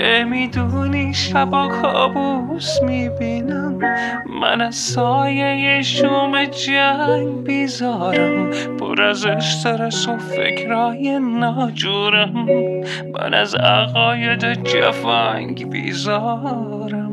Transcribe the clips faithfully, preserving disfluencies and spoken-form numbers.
که میدونی شبا کابوس میبینم، من از سایه شوم جنگ بیزارم، پر از استرس و فکرای ناجورم، من از عقاید جفنگ بیزارم.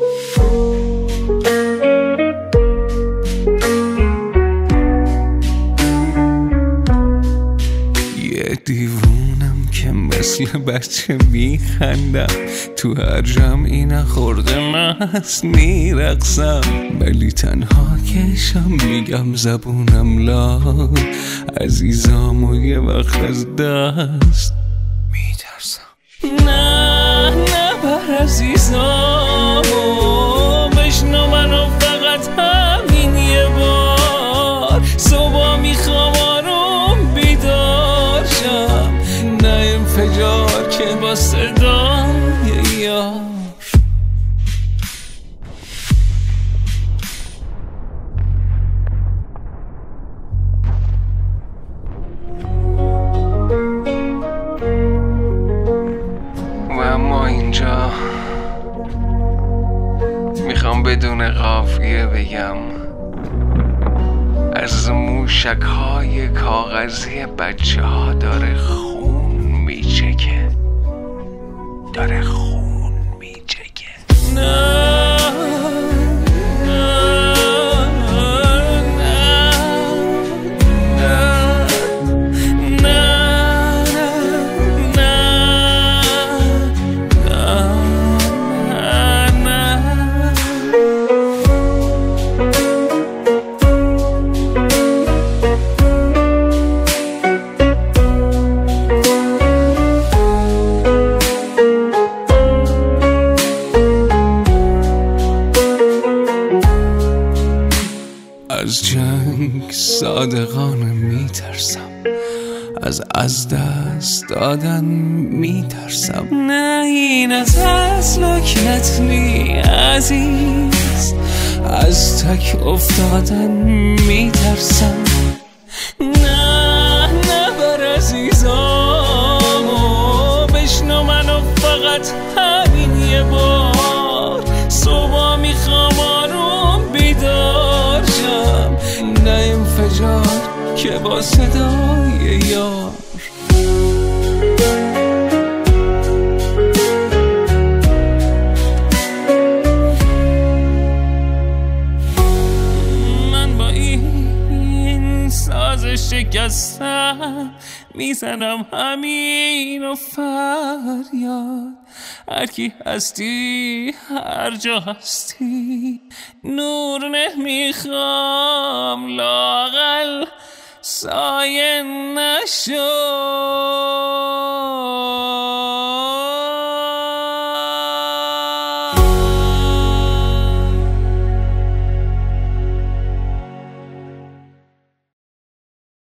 یه دیوونم که مثل بچه میخندم، تو هر جمعی نخورده مست میرقصم، ولی تنها کشم میگم زبونم لال، عزیزام و یه وقت از دست میترسم. نه نه بر عزیزام بشنو منو فقط همین یه بار، صبح میخوام آروم بیدار شم، نه انفجار که با صدای یار. و اما اینجا میخوام بدون قافیه بگم، از موشک های کاغذی بچه ها داره خون میچکه، داره خون میچکه. نه از جنگ صادقانه میترسم، از از دست دادن میترسم، نه این از از لکنت نی عزیز، از تک افتادن میترسم. نه نه بر عزیزام بشنو منو فقط همین یه بار، صبح میخوام آروم بیدار شم، نه انفجار که با صدای یار. من با این ساز شکستم میزنم همین و فریاد، هر کی هستی هر جا هستی نور نمیخوام، لااقل سایه نشو.